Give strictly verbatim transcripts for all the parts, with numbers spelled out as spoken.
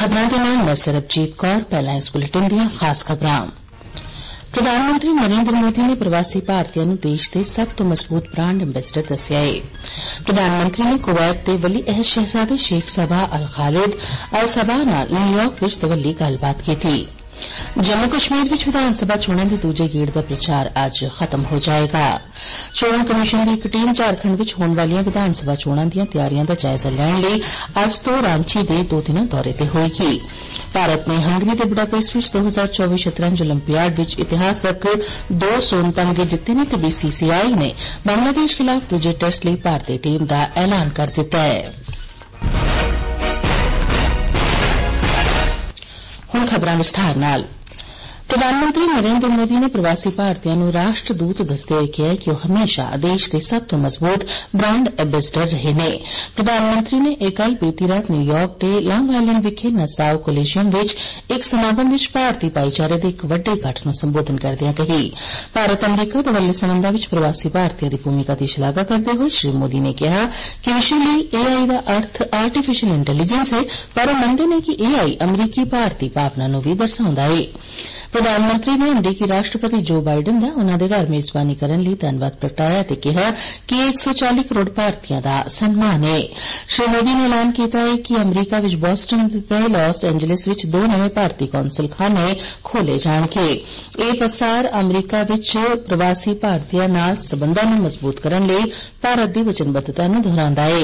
खबरां दे नाल मैं सरबजीत कौर। पहला इस बुलेटिन दियां खास खबरां। प्रधानमंत्री नरेंद्र मोदी ने प्रवासी भारतीयों नूं देश दे सब तो मजबूत ब्रांड एंबेसडर दस्सिया है। प्रधानमंत्री ने कुवैत दे वली अहद शहजादे शेख सबा अल खालिद अल सबा नाल न्यूयॉर्क विच दवल्ली गल्लबात कीती। जम्मू कश्मीर विच विधानसभा चोणां दे दूजे गेड़ दा प्रचार अज्ज खत्म हो जाएगा। चोण कमीशन दी इक टीम झारखंड विच होण वालियां विधानसभा चोणां दियां तैयारियां दा जायजा लैण लई अज्ज तो रांची दे दो दिना दौरे ते होएगी। भारत ने हंगरी दे बुडापेस्ट विच दो हजार चौबी शतरंज ओलंपियाड विच इतिहासक दो सोन तमगे जित्ते ने ते बीसीसीआई ने बांग्लादेश खिलाफ दूजे टेस्ट लई भारतीय टीम दा ऐलान कर दित्ता है। हुण खबरां विस्तार नाल। प्रधानमंत्री नरेंद्र मोदी ने प्रवासी भारतीयों नूं राष्ट्रदूत दसदे होए कहा कि वह हमेशा देश के सब तो मजबूत ब्रांड एंबेसडर रहे ने। प्रधानमंत्री ने एक कल बीती रात न्यूयॉर्क के लॉन्ग आइलैंड विखे नसाओ कोलिशियम विच एक समागम विच भारतीय भाईचारे दे एक वड्डे इकट्ठ नूं संबोधन करदिआं कही। भारत अमरीका दवल्ले संबंधां विच प्रवासी भारतीयों की भूमिका की शलाघा करदे होए श्री मोदी ने कहा कि विषय लई ए आई का अर्थ आर्टिफिशियल इंटैलीजेंस है, पर वह मनदे ने कि ए आई अमरीकी भारतीय भावना नूं भी दर्शाउंदा है। प्रधानमंत्री ने अमरीकी राष्ट्रपति जो बाइडन दा उन्हां दे घर मेजबानी करन लई धन्नवाद प्रगटाया ते कहा कि एक सौ चाली करोड़ भारतीयों दा सम्मान है। श्री मोदी ने ऐलान किया है कि अमरीका विच बोस्टन ते लॉस एंजलिस विच दो नवे भारतीय कौंसल खाने खोले जाणगे। यह प्रसार अमरीका विच प्रवासी भारतीयों नाल संबंधां नूं मजबूत करन लई भारत दी वचनबद्धता नूं दोहराउंदा है।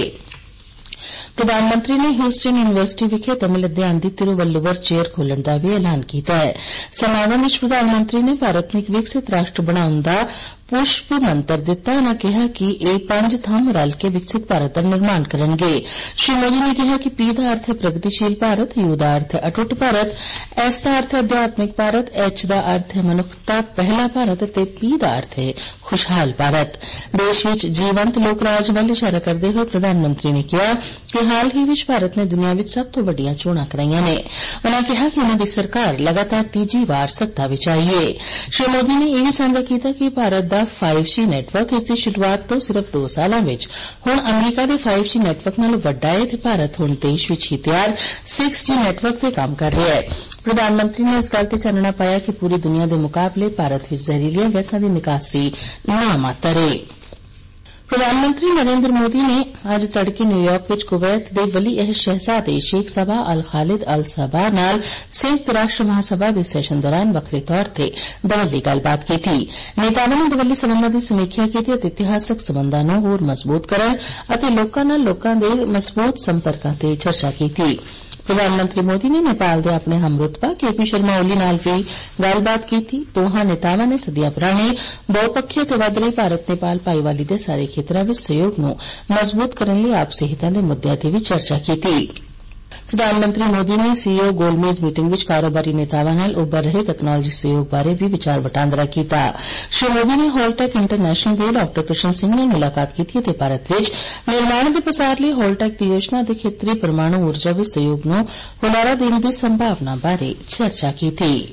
प्रधानमंत्री ने ह्यूस्टन यूनिवर्सिटी विखे तमिल अध्ययन दी तिरुवल्लुवर चेयर खोलण दा भी ऐलान किया है। समागम विच प्रधानमंत्री ने भारत नूं इक विकसित राष्ट्र बनाउण दा पुष्प मंत्र दिता। उन्होंने कहा कि यह पंज थंम रल के विकसित भारत का निर्माण करेंगे। श्री मोदी ने कहा कि पी का अर्थ है प्रगतिशील भारत, यू का अर्थ है अटुट भारत, एस का अर्थ है आध्यात्मिक भारत, एच का अर्थ है मनुखता पहला भारत ते पी का अर्थ है खुशहाल भारत। देश विच जीवंत लोक राज वाल इशारा करते हुए प्रधानमंत्री ने कहा कि हाल ही विच भारत ने दुनिया विच सब तो वड्डियां चोणां कराईयां ने। उन्होंने कहा कि उन्हां दी सरकार लगातार तीजी बार सत्ता विच आई है। श्री मोदी ने यह भी साझा किया कि भारत फाइव जी नेटवर्क इसकी शुरुआत तो सिर्फ दो सालों में हुण अमरीका के फाइव जी नेटवर्क नालों वड्डा है ते भारत हुण देश विच ही तैयार सिक्स जी नेटवर्क ते काम कर रहा है। प्रधानमंत्री ने इस गल ते चानना पाया कि पूरी दुनिया के मुकाबले भारत विच जहरीलियां गैसां दी निकासी नामातर है। प्रधानमंत्री नरेंद्र मोदी ने आज तड़के न्यूयॉर्क विच कुवैत दे वली अहद शहजादे शेख सबा अल खालिद अल सबा नाल संयुक्त राष्ट्र महासभा के सैशन दौरान वखरे तौर पर दवल्ली गल्लबात की। नेतावां ने दवल्ली संबंधां की समीक्षा की ते इतिहासक संबंधां नूं होर मजबूत करन अते लोकां नाल लोकां दे मजबूत संपर्कां ते चर्चा की। प्रधानमंत्री मोदी ने नेपाल के अपने हमरुतबा के पी शर्मा ओली नाल भी गलबात की। दोहां नेतावां ने सदियां पुराने बहुपक्षीय ते वध रही भारत नेपाल भाईवाली के सारे खेत्रों में सहयोग नूं मजबूत करने लई आपसी हितां दे मुद्दिआं ते भी चर्चा की। प्रधानमंत्री मोदी ने सीईओ गोलमेज मीटिंग विच कारोबारी नेतावां नाल उभर रहे तकनालोजी सहयोग बारे भी विचार वटांदरा किया। श्री मोदी ने होलटेक इंटरनेशनल दे डॉक्टर कृष्ण सिंह ने मुलाकात की ते भारत विच निर्माण के प्रसार लई होलटेक दी योजना ते खेतरी परमाणु ऊर्जा विच सहयोग नूं हुलारा देने की संभावना बारे चर्चा की।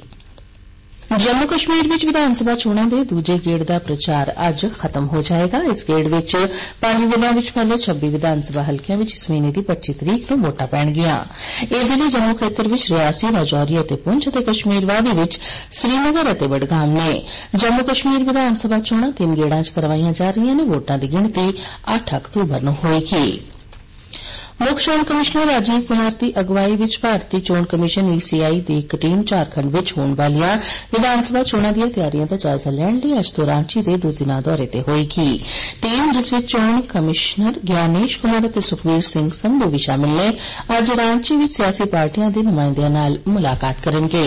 जम्मू कश्मीर विच विधानसभा चोणां दे दूजे गेड़ दा प्रचार अज्ज खत्म हो जाएगा। इस गेड़ विच पंज जिलों विच फैले छब्बी विधानसभा हलकियां विच इस महीने की पच्ची तरीक नूं वोटां पैणगीआं। एह जिले जम्मू खेतर विच रियासी, राजौरी अते पुंछ अते कश्मीर वादी विच श्रीनगर अते बडगाम ने। जम्मू कश्मीर विधानसभा चोणां तीन गेड़ां च करवाईआं जा रहीआं ने। वोटां दी गिणती अठ अक्तूबर नूं होएगी। मुख चोण कमिश्नर राजीव कुमार की अगवाई विच भारतीय चोण कमीशन ईसीआई की एक टीम झारखंड विच होण वालियां विधानसभा चोणां दीआं तैयारियां दा जायजा लैण लई अज तो रांची दे दो दिना दौरे ते होएगी। टीम जिस विच चोण कमिश्नर ज्ञानेश कुमार अते सुखबीर सिंह संधू भी शामिल ने अज रांची विच सियासी पार्टियां दे नुमाइंदियां नाल मुलाकात करनगे।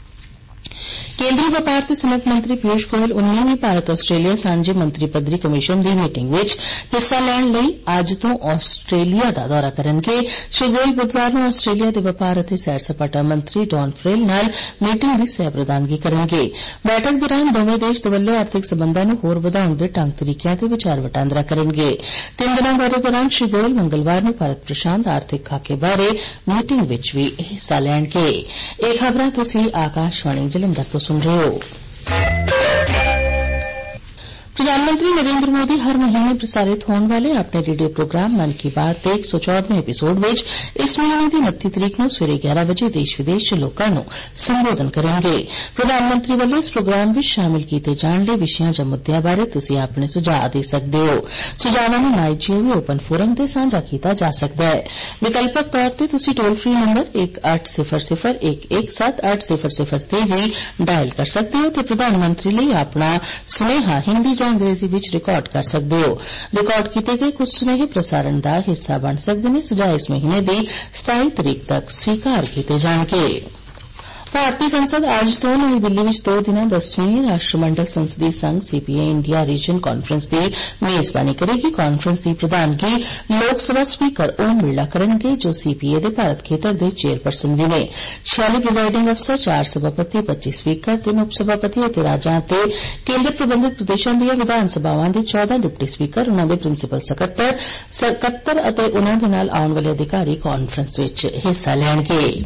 केंद्रीय व्यापार ते सनअत मंत्री पीयूष गोयल उन्नीवीं भारत आस्ट्रेलिया सांझे मंत्री पद्धरी कमीशन की मीटिंग विच हिस्सा लैण लई अज तो आस्ट्रेलिया का दौरा करनगे। श्री गोयल बुधवार नूं आस्ट्रेलिया के व्यापार अते सैर सपाटा मंत्री डॉन फ्रेल नाल मीटिंग की सह प्रधानगी करनगे। बैठक दौरान दोवें देश दवल्ले आर्थिक संबंधां नूं होर वधाउण दे ढंग तरीकिआं ते विचार वटांदरा करनगे। तीन दिनां दौरे दौरान श्री गोयल मंगलवार नूं भारत प्रशांत आर्थिक खाके बारे मीटिंग विच भी हिस्सा लैणगे। ਇਹ ਖਬਰਾਂ ਤੁਸੀਂ ਆਕਾਸ਼ਵਾਣੀ ਜਲੰਧਰ ਤੋਂ ਸੁਣ ਰਹੇ ਹੋ। प्रधानमंत्री नरेंद्र मोदी हर महीने प्रसारित होने वाले अपने रेडियो प्रोग्राम मन की बात ਦੇ एक सौ चौदहवें एपीसोड ਵਿੱਚ ਇਸ ਮਹੀਨੇ ਦੀ उनतीस ਤਰੀਕ ਨੂੰ ਸਵੇਰੇ ग्यारह ਵਜੇ ਦੇਸ਼ ਵਿਦੇਸ਼ ਦੇ ਲੋਕਾਂ ਨੂੰ ਸੰਬੋਧਨ ਕਰਨਗੇ। ਪ੍ਰਧਾਨ ਮੰਤਰੀ ਵੱਲੋਂ ਇਸ ਪ੍ਰੋਗਰਾਮ ਵਿੱਚ ਸ਼ਾਮਿਲ ਕੀਤੇ ਜਾਣ ਲਈ ਵਿਸ਼ਿਆਂ ਜਾਂ ਮੁੱਦਿਆਂ ਬਾਰੇ ਤੁਸੀਂ ਆਪਣੇ ਸੁਝਾਅ ਦੇ ਸਕਦੇ ਹੋ। ਸੁਝਾਵਾਂ ਨੂੰ ਮਾਈਜੀਓਵੀ ਓਪਨ ਫੋਰਮ ਤੇ ਸਾਂਝਾ ਕੀਤਾ ਜਾ ਸਕਦਾ ਹੈ। ਵਿਕਲਪਕ ਤੌਰ ਤੇ ਤੁਸੀਂ ਟੋਲ ਫ੍ਰੀ ਨੰਬਰ ਇੱਕ ਅੱਠ ਸਿਫਰ ਸਿਫਰ ਇੱਕ ਇੱਕ ਸੱਤ ਅੱਠ ਸਿਫਰ ਸਿਫਰ ਤੇ ਵੀ ਡਾਇਲ ਕਰ ਸਕਦੇ ਹੋ ਤੇ ਪ੍ਰਧਾਨ ਮੰਤਰੀ ਲਈ ਆਪਣਾ ਸੁਨੇਹਾ ਹਿੰਦੀ ਜਾਂ ਅੰਗਰੇਜ਼ੀ ਵਿੱਚ ਰਿਕਾਰਡ ਕਰ ਸਕਦੇ ਹੋ। ਰਿਕਾਰਡ ਕੀਤੇ ਗਏ ਕੁਝ ਸੁਨੇਹੇ ਪ੍ਰਸਾਰਣ ਦਾ ਹਿੱਸਾ ਬਣ ਸਕਦੇ ਨੇ। ਸੁਝਾਅ ਇਸ ਮਹੀਨੇ ਦੀ सताई ਤਰੀਕ ਤੱਕ ਸਵੀਕਾਰ ਕੀਤੇ ਜਾਣਗੇ। ਭਾਰਤੀ ਸੰਸਦ ਅੱਜ ਤੋਂ ਨਵੀਂ ਦਿੱਲੀ ਵਿੱਚ ਦੋ ਦਿਨਾਂ ਦਸਵੀਂ ਰਾਸ਼ਟਰਮੰਡਲ ਸੰਸਦੀ ਸੰਘ ਸੀਪੀਏ ਇੰਡੀਆ ਰੀਜਨ ਕਾਨਫਰੰਸ ਦੀ ਮੇਜ਼ਬਾਨੀ ਕਰੇਗੀ। ਕਾਨਫਰੰਸ ਦੀ ਪ੍ਰਧਾਨਗੀ ਲੋਕ ਸਭਾ ਸਪੀਕਰ ਓਮ ਬਿਰਲਾ ਕਰਨਗੇ ਜੋ ਸੀਪੀਏ ਦੇ ਭਾਰਤ ਖੇਤਰ ਦੇ ਚੇਅਰਪਰਸਨ ਵੀ ਨੇ। ਛਿਆਲੀ ਪ੍ਰੀਜ਼ਾਈਡਿੰਗ ਅਫਸਰ, ਚਾਰ ਸਭਾਪਤੀ, ਪੱਚੀ ਸਪੀਕਰ, ਤਿੰਨ ਉਪ ਸਭਾਪਤੀ ਅਤੇ ਰਾਜਾਂ ਅਤੇ ਕੇਂਦਰ ਪ੍ਰਬੰਧਿਤ ਪ੍ਰਦੇਸ਼ਾਂ ਦੀਆਂ ਵਿਧਾਨ ਸਭਾਵਾਂ ਦੇ ਚੌਦਾਂ ਡਿਪਟੀ ਸਪੀਕਰ, ਉਨ੍ਹਾਂ ਦੇ ਪ੍ਰਿੰਸੀਪਲ ਸਕੱਤਰ ਸਕੱਤਰ ਅਤੇ ਉਨ੍ਹਾਂ ਦੇ ਨਾਲ ਆਉਣ ਵਾਲੇ ਅਧਿਕਾਰੀ ਕਾਨਫਰੰਸ ਵਿੱਚ ਹਿੱਸਾ ਲੈਣਗੇ।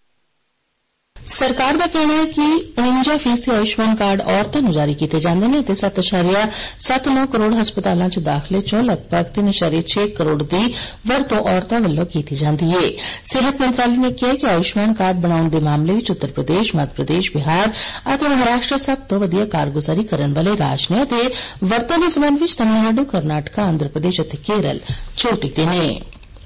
ਸਰਕਾਰ ਦਾ ਕਹਿਣਾ ਹੈ ਕਿ ਉਨੰਜਾ ਫੀਸਦੀ ਆਯੁਸ਼ਮਾਨ ਕਾਰਡ ਔਰਤਾਂ ਨੂੰ ਜਾਰੀ ਕੀਤੇ ਜਾਂਦੇ ਨੇ ਅਤੇ ਸੱਤ ਦਸ਼ਮਲਵ ਸੱਤ ਨੌ ਕਰੋੜ ਹਸਪਤਾਲਾਂ 'ਚ ਦਾਖਲੇ 'ਚੋਂ ਲਗਭਗ ਤਿੰਨ ਦਸ਼ਮਲਵ ਛੇ ਕਰੋੜ ਦੀ ਵਰਤੋਂ ਔਰਤਾਂ ਵੱਲੋਂ ਕੀਤੀ ਜਾਂਦੀ ਹੈ। ਸਿਹਤ ਮੰਤਰਾਲੇ ਨੇ ਕਿਹਾ ਕਿ ਆਯੁਸ਼ਮਾਨ ਕਾਰਡ ਬਣਾਉਣ ਦੇ ਮਾਮਲੇ ਵਿੱਚ ਉੱਤਰ ਪ੍ਰਦੇਸ਼, ਮੱਧ ਪ੍ਰਦੇਸ਼, ਬਿਹਾਰ ਅਤੇ ਮਹਾਰਾਸ਼ਟਰ ਸਭ ਤੋਂ ਵਧੀਆ ਕਾਰਗੁਜ਼ਾਰੀ ਕਰਨ ਵਾਲੇ ਰਾਜ ਨੇ ਅਤੇ ਵਰਤੋਂ ਦੇ ਸਬੰਧ ਵਿੱਚ ਤਮਿਲਨਾਡੂ, ਕਰਨਾਟਕਾ, ਆਂਧਰ ਪ੍ਰਦੇਸ਼ ਅਤੇ ਕੇਰਲ ਚੋਟੀ ਤੇ ਨੇ।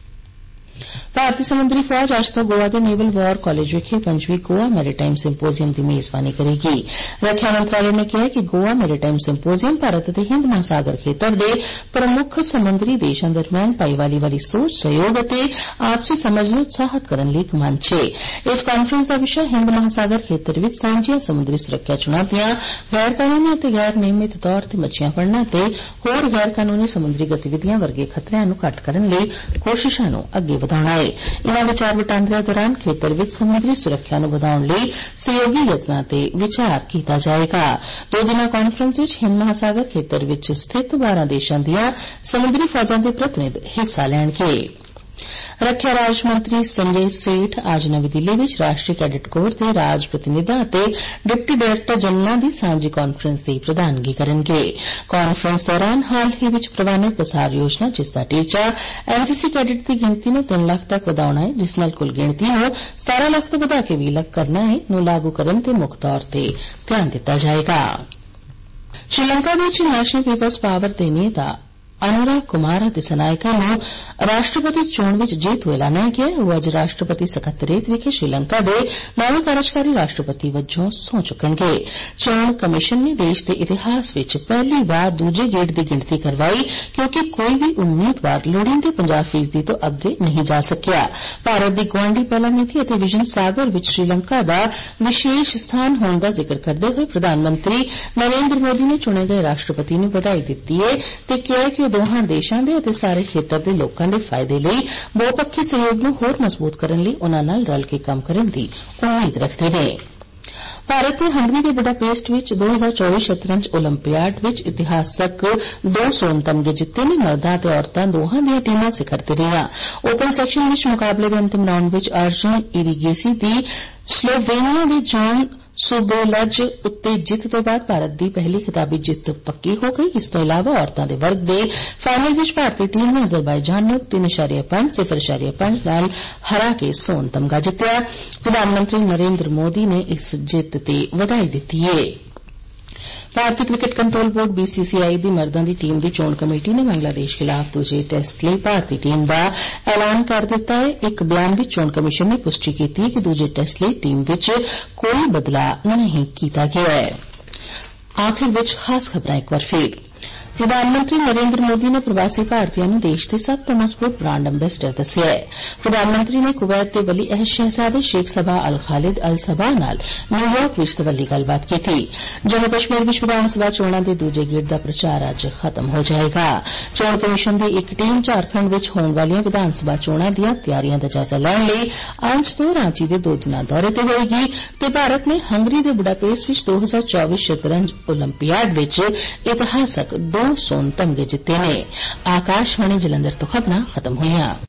ਭਾਰਤੀ ਸਮੁੰਦਰੀ ਫੌਜ ਅੱਜ ਤੋਂ ਗੋਆ ਦੇ ਨੇਵਲ ਵਾਰ ਕਾਲਜ ਵਿਖੇ ਪੰਜਵੀਂ ਗੋਆ ਮੈਰੀਟਾਈਮ ਸਿੰਪੋਜ਼ੀਅਮ ਦੀ ਮੇਜ਼ਬਾਨੀ ਕਰੇਗੀ। ਰੱਖਿਆ ਮੰਤਰਾਲੇ ਨੇ ਕਿਹਾ ਕਿ ਗੋਆ ਮੈਰੀਟਾਈਮ ਸਿੰਪੋਜ਼ੀਅਮ ਭਾਰਤ ਅਤੇ ਹਿੰਦ ਮਹਾਸਾਗਰ ਖੇਤਰ ਦੇ ਪ੍ਰਮੁੱਖ ਸਮੁੰਦਰੀ ਦੇਸ਼ਾਂ ਦਰਮਿਆਨ ਭਾਈਵਾਲੀ ਵਾਲੀ ਸੋਚ, ਸਹਿਯੋਗ ਅਤੇ ਆਪਸੀ ਸਮਝ ਨੂੰ ਉਤਸ਼ਾਹਿਤ ਕਰਨ ਲਈ ਇੱਕ ਮੰਚ ਹੈ। ਇਸ ਕਾਨਫਰੰਸ ਦਾ ਵਿਸ਼ਾ ਹਿੰਦ ਮਹਾਸਾਗਰ ਖੇਤਰ ਵਿੱਚ ਸਾਂਝੀਆਂ ਸਮੁੰਦਰੀ ਸੁਰੱਖਿਆ ਚੁਣੌਤੀਆਂ, ਗੈਰ ਕਾਨੂੰਨੀ ਅਤੇ ਗੈਰ ਨਿਯਮਿਤ ਤੌਰ ਤੇ ਮੱਛੀਆਂ ਫੜਨਾ ਅਤੇ ਹੋਰ ਗੈਰ ਕਾਨੂੰਨੀ ਸਮੁੰਦਰੀ ਗਤੀਵਿਧੀਆਂ ਵਰਗੇ ਖਤਰਿਆਂ ਨੂੰ ਘੱਟ ਕਰਨ ਲਈ ਕੋਸ਼ਿਸ਼ਾਂ ਨੂੰ ਅੱਗੇ ਵਧਾਉਣਾ ਹੈ। ਇਨ੍ਹਾਂ ਵਿਚਾਰ ਵਟਾਂਦਰਿਆਂ ਦੌਰਾਨ ਖੇਤਰ ਵਿੱਚ ਸਮੁੰਦਰੀ ਸੁਰੱਖਿਆ ਨੂੰ ਵਧਾਉਣ ਲਈ ਸਹਿਯੋਗੀ ਯਤਨਾਂ ਤੇ ਵਿਚਾਰ ਕੀਤਾ ਜਾਏਗਾ। ਦੋ ਦਿਨਾਂ ਕਾਨਫਰੰਸ ਵਿੱਚ ਹਿੰਦ ਮਹਾਸਾਗਰ ਖੇਤਰ ਵਿੱਚ ਸਥਿਤ ਬਾਰਾਂ ਦੇਸ਼ਾਂ ਦੀਆਂ ਸਮੁੰਦਰੀ ਫੌਜਾਂ ਦੇ ਪ੍ਰਤੀਨਿਧ ਹਿੱਸਾ ਲੈਣਗੇ। ਰੱਖਿਆ ਰਾਜ ਮੰਤਰੀ ਸੰਜੇ ਸੇਠ ਅੱਜ ਨਵੀਂ ਦਿੱਲੀ ਵਿੱਚ ਰਾਸ਼ਟਰੀ ਕੈਡਟ ਕੋਰ ਦੇ ਰਾਜ ਪ੍ਰਤੀਨਿਧਾਂ ਅਤੇ ਡਿਪਟੀ ਡਾਇਰੈਕਟਰ ਜਨਰਲਾਂ ਦੀ ਸਾਂਝੀ ਕਾਨਫਰੰਸ ਦੀ ਪ੍ਰਧਾਨਗੀ ਕਰਨਗੇ। ਕਾਨਫਰੰਸ ਦੌਰਾਨ ਹਾਲ ਹੀ ਵਿੱਚ ਪ੍ਰਵਾਨਿਤ ਪ੍ਰਸਾਰ ਯੋਜਨਾ, ਜਿਸ ਦਾ ਟੀਚਾ ਐਨਸੀਸੀ ਕੈਡਟ ਦੀ ਗਿਣਤੀ ਨੂੰ ਤਿੰਨ ਲੱਖ ਤੱਕ ਵਧਾਉਣਾ ਹੈ, ਜਿਸ ਨਾਲ ਕੁੱਲ ਗਿਣਤੀ ਨੂੰ ਸਤਾਰਾਂ ਲੱਖ ਤੋਂ ਵਧਾ ਕੇ ਵੀਹ ਲੱਖ ਕਰਨਾ ਹੈ, ਨੂੰ ਲਾਗੂ ਕਰਨ ਤੇ ਮੁੱਖ ਤੌਰ ਤੇ ਧਿਆਨ ਦਿੱਤਾ ਜਾਏਗਾ। ਸ਼੍ਰੀਲੰਕਾ ਵਿੱਚ ਨੈਸ਼ਨਲ ਪੀਪਲਜ਼ ਪਾਵਰ ਦੇ ਨੇਤਾ ਅਨੁਰਾਗ ਕੁਮਾਰ ਅਤੇ ਸਨਾਇਕਾ ਨੂੰ ਰਾਸ਼ਟਰਪਤੀ ਚੋਣ ਵਿੱਚ ਜੇਤੂ ਐਲਾਨਿਆ ਗਿਆ। ਉਹ ਅੱਜ ਰਾਸ਼ਟਰਪਤੀ ਸਕੱਤਰੇਤ ਵਿਖੇ ਸ਼੍ਰੀਲੰਕਾ ਦੇ ਨਵੇਂ ਕਾਰਜਕਾਰੀ ਰਾਸ਼ਟਰਪਤੀ ਵਜੋਂ ਸਹੁੰ ਚੁੱਕਣਗੇ। ਚੋਣ ਕਮਿਸ਼ਨ ਨੇ ਦੇਸ਼ ਦੇ ਇਤਿਹਾਸ ਵਿੱਚ ਪਹਿਲੀ ਵਾਰ ਦੂਜੇ ਗੇੜ ਦੀ ਗਿਣਤੀ ਕਰਵਾਈ ਕਿਉਂਕਿ ਕੋਈ ਵੀ ਉਮੀਦਵਾਰ ਲੋੜੀਂਦੇ ਪੰਜਾਹ ਫੀਸਦੀ ਤੋਂ ਅੱਗੇ ਨਹੀਂ ਜਾ ਸਕਿਆ। ਭਾਰਤ ਦੀ ਗੁਆਂਢੀ ਪਹਿਲਾ ਨੀਤੀ ਅਤੇ ਵਿਜ਼ਨ ਸਾਗਰ ਵਿੱਚ ਸ਼੍ਰੀਲੰਕਾ ਦਾ ਵਿਸ਼ੇਸ਼ ਸਥਾਨ ਹੋਣ ਦਾ ਜ਼ਿਕਰ ਕਰਦੇ ਹੋਏ ਪ੍ਰਧਾਨ ਮੰਤਰੀ ਨਰੇਂਦਰ ਮੋਦੀ ਨੇ ਚੁਣੇ ਗਏ ਰਾਸ਼ਟਰਪਤੀ ਨੂੰ ਵਧਾਈ ਦਿੱਤੀ ਹੈ ਤੇ ਕਿਹਾ ਕਿ ਦੋਹਾਂ ਦੇਸ਼ਾਂ ਦੇ ਅਤੇ ਸਾਰੇ ਖੇਤਰ ਦੇ ਲੋਕਾਂ ਦੇ ਫਾਇਦੇ ਲਈ ਬਹੁਪੱਖੀ ਸਹਿਯੋਗ ਨੂੰ ਹੋਰ ਮਜ਼ਬੂਤ ਕਰਨ ਲਈ ਉਨ੍ਹਾਂ ਨਾਲ ਰਲ ਕੇ ਕੰਮ ਕਰਨ ਦੀ ਉਮੀਦ ਰੱਖਦੇ ਨੇ। ਭਾਰਤ ਨੇ ਹੰਗਰੀ ਦੇ ਬੁਡਾਪੇਸਟ ਵਿੱਚ ਦੋ ਹਜ਼ਾਰ ਚੌਵੀ ਸ਼ਤਰੰਜ ਓਲੰਪੀਆਡ ਵਿੱਚ ਇਤਿਹਾਸਕ ਦੋ ਸੋਨ ਤਮਗੇ ਜਿੱਤੇ ਨੇ। ਮਰਦਾਂ ਅਤੇ ਔਰਤਾਂ ਦੋਹਾਂ ਦੀਆਂ ਟੀਮਾਂ ਸਿਖਰ ਤੇ ਰਹੀਆਂ। ਓਪਨ ਸੈਕਸ਼ਨ ਵਿੱਚ ਮੁਕਾਬਲੇ ਦੇ ਅੰਤਿਮ ਰਾਊਂਡ ਵਿੱਚ ਅਰਜੁਨ ਇਰੀਗੇਸੀ ਦੀ ਸਲੋਵੇਨੀਆ ਦੇ ਜੌਨ ਸੁਬੇਲਜ ਉੱਤੇ ਜਿੱਤ ਤੋਂ ਬਾਅਦ ਭਾਰਤ ਦੀ ਪਹਿਲੀ ਖਿਤਾਬੀ ਜਿੱਤ ਪੱਕੀ ਹੋ ਗਈ। ਇਸ ਤੋਂ ਇਲਾਵਾ ਔਰਤਾਂ ਦੇ ਵਰਗ ਦੇ ਫਾਈਨਲ ਵਿੱਚ ਭਾਰਤੀ ਟੀਮ ਨੇ ਅਜ਼ਰਬਾਈਜਾਨ ਨੂੰ ਤਿੰਨ ਦਸ਼ਮਲਵ ਪੰਜ, ਸਿਫਰ ਦਸ਼ਮਲਵ ਪੰਜ ਨਾਲ ਹਰਾ ਕੇ ਸੋਨ ਤਮਗਾ ਜਿੱਤਿਆ। ਪ੍ਰਧਾਨ ਮੰਤਰੀ ਨਰੇਂਦਰ ਮੋਦੀ ਨੇ ਇਸ ਜਿੱਤ ਤੇ ਵਧਾਈ ਦਿੱਤੀ ਹੈ। ਭਾਰਤੀ ਕ੍ਰਿਕਟ ਕੰਟਰੋਲ ਬੋਰਡ ਬੀਸੀਸੀਆਈ ਦੀ ਮਰਦਾਂ ਦੀ ਟੀਮ ਦੀ ਚੋਣ ਕਮੇਟੀ ਨੇ ਬੰਗਲਾਦੇਸ਼ ਖਿਲਾਫ਼ ਦੂਜੇ ਟੈਸਟ ਲਈ ਭਾਰਤੀ ਟੀਮ ਦਾ ਐਲਾਨ ਕਰ ਦਿੱਤਾ ਹੈ। ਇੱਕ ਬਿਆਨ ਵਿੱਚ ਚੋਣ ਕਮਿਸ਼ਨ ਨੇ ਪੁਸ਼ਟੀ ਕੀਤੀ ਹੈ ਕਿ ਦੂਜੇ ਟੈਸਟ ਲਈ ਟੀਮ ਵਿੱਚ ਕੋਈ ਬਦਲਾਅ ਨਹੀਂ ਕੀਤਾ ਗਿਆ ਹੈ। ਆਖਿਰ ਵਿੱਚ ਖਾਸ ਖਬਰਾਂ ਇੱਕ ਵਾਰ ਫਿਰ। ਪ੍ਰਧਾਨ ਮੰਤਰੀ ਨਰੇਂਦਰ ਮੋਦੀ ਨੇ ਪ੍ਰਵਾਸੀ ਭਾਰਤੀਆਂ ਨੂੰ ਦੇਸ਼ ਦੇ ਸਭ ਤੋਂ ਮਜ਼ਬੂਤ ਬ੍ਰਾਂਡ ਅੰਬੈਸਡਰ ਦੱਸਿਆ ਹੈ। ਪ੍ਰਧਾਨ ਮੰਤਰੀ ਨੇ ਕੁਵੈਤ ਦੇ ਵਲੀ ਅਹਿਦ ਸ਼ਹਿਜ਼ਾਦੇ ਸ਼ੇਖ ਸਬਾਹ ਅਲ ਖਾਲਿਦ ਅਲ ਸਬਾਹ ਨਾਲ ਨਿਊਯਾਰਕ ਵਿੱਚ ਤਵੱਲੀ ਗੱਲਬਾਤ ਕੀਤੀ। ਜੰਮੂ ਕਸ਼ਮੀਰ ਵਿੱਚ ਵਿਧਾਨ ਸਭਾ ਚੋਣਾਂ ਦੇ ਦੂਜੇ ਗੇੜ ਦਾ ਪ੍ਰਚਾਰ ਅੱਜ ਖਤਮ ਹੋ ਜਾਏਗਾ। ਚੋਣ ਕਮਿਸ਼ਨ ਦੀ ਇੱਕ ਟੀਮ ਝਾਰਖੰਡ ਵਿੱਚ ਹੋਣ ਵਾਲੀਆਂ ਵਿਧਾਨ ਸਭਾ ਚੋਣਾਂ ਦੀਆਂ ਤਿਆਰੀਆਂ ਦਾ ਜਾਇਜ਼ਾ ਲੈਣ ਲਈ ਅੱਜ ਤੋਂ ਰਾਂਚੀ ਦੇ ਦੋ ਦਿਨਾਂ ਦੌਰੇ ਤੇ ਹੋਏਗੀ ਤੇ ਭਾਰਤ ਨੇ ਹੰਗਰੀ ਦੇ ਬੁਡਾਪੇਸਟ ਵਿੱਚ ਦੋ ਹਜ਼ਾਰ ਚੌਵੀ ਸ਼ਤਰੰਜ ਓਲੰਪੀਆਡ ਵਿੱਚ ਇਤਿਹਾਸਕ ਦੋ ਸੋਨ ਤਮਗੇ ਜਿੱਤੇ ਨੇ। ਆਕਾਸ਼ਵਾਣੀ ਜਲੰਧਰ ਤੋਂ ਖਬਰਾਂ ਖਤਮ ਹੋਈਆਂ।